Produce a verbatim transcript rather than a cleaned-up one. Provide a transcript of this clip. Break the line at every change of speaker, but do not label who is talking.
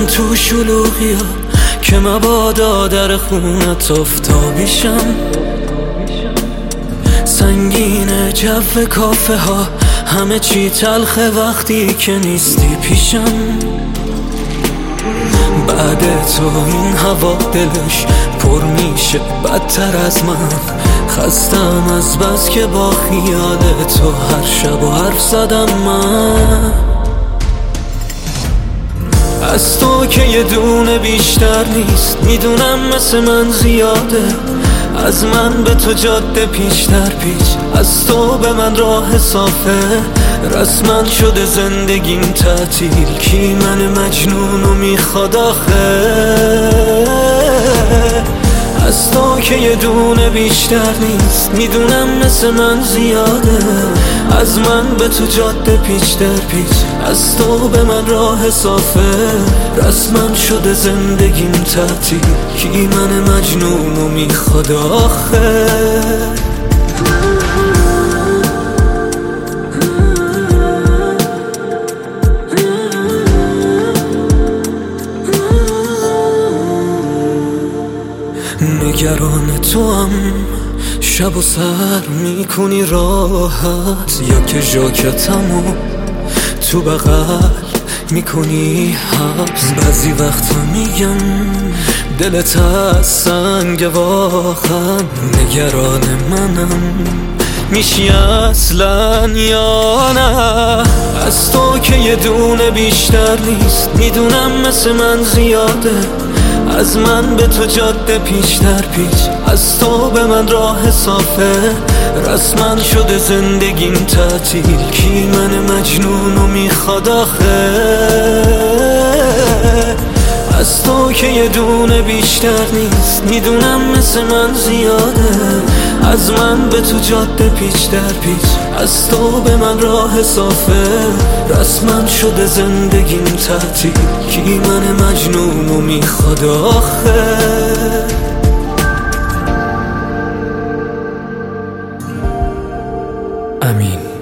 میرم تو شلوغی ها که مبادا در خونت افتابیشم. سنگینه جو کافه ها، همه چی تلخه وقتی که نیستی پیشم. بعد تو این هوا دلش پر میشه بدتر از من. خستم از بس که با خیال تو هر شب و حرف زدم من. از تو که یه دونه بیشتر نیست، میدونم مثل من زیاده. از من به تو جاده پیش در پیش، از تو به من راه صافه. رسما شده زندگیم تعطیل، کی من مجنونو میخواد آخه؟ از تو که یه دونه بیشتر نیست، میدونم مثل من زیاده. از من به تو جاده پیش در پیش، از تو به من راه صافه. رسما شده زندگیم تعطیل، کی من مجنونو میخواد آخه؟ نگران تو هم شب و سر میکنی راحت، یا که ژاکتمو تو بغل میکنی حبس. بعضی وقتا میگم دلت از سنگ واقعا. نگران منم میشی اصلا یا نه؟ از تو که یه دونه بیشتر نیست، میدونم مثل من زیاده. از من به تو جاده پیش در پیش، از تو به من راه صافه. رسما شده زندگیم تعطیل، کی من مجنونو میخواد آخه؟ از تو که یه دونه بیشتر نیست، میدونم مثل من زیاده. از من به تو جاده پیش در پیش، از تو به من راه صافه. رسما شده زندگیم تعطیل، کی من مجنونو میخواد آخه؟ امین.